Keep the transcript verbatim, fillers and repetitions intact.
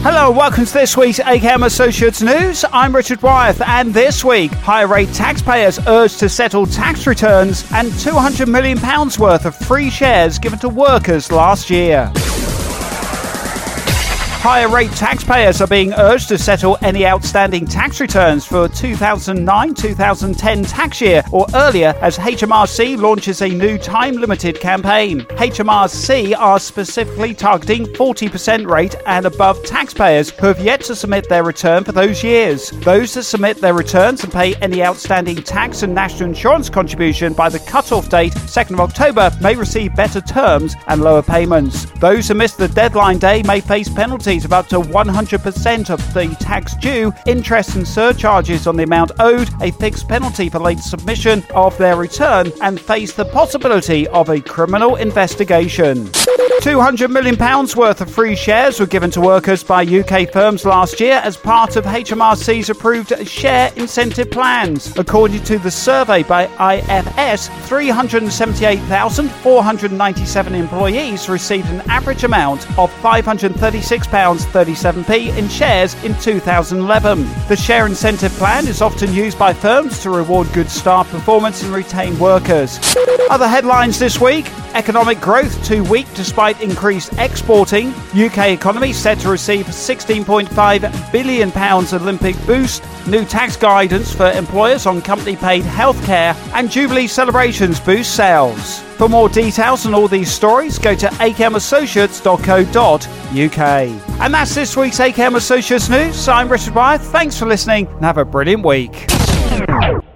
Hello, welcome to this week's A K M Associates News. I'm Richard Wyeth, and this week, higher rate taxpayers urged to settle tax returns and two hundred million pounds worth of free shares given to workers last year. Higher rate taxpayers are being urged to settle any outstanding tax returns for two thousand nine to two thousand ten tax year or earlier as H M R C launches a new time-limited campaign. H M R C are specifically targeting forty percent rate and above taxpayers who have yet to submit their return for those years. Those that submit their returns and pay any outstanding tax and national insurance contribution by the cut-off date, second of October, may receive better terms and lower payments. Those who miss the deadline day may face penalties of up to one hundred percent of the tax due, interest and surcharges on the amount owed, a fixed penalty for late submission of their return, and face the possibility of a criminal investigation. two hundred million pounds worth of free shares were given to workers by U K firms last year as part of H M R C's approved share incentive plans. According to the survey by I F S, three hundred seventy-eight thousand four hundred ninety-seven employees received an average amount of five hundred thirty-six pounds thirty-seven p in shares in two thousand eleven. The share incentive plan is often used by firms to reward good staff performance and retain workers. Other headlines this week: economic growth too weak despite increased exporting. U K economy set to receive sixteen point five billion pounds Olympic boost. New tax guidance for employers on company-paid healthcare, and Jubilee celebrations boost sales. For more details on all these stories, go to a k m associates dot co dot u k. And that's this week's A K M Associates News. I'm Richard Wyeth. Thanks for listening and have a brilliant week.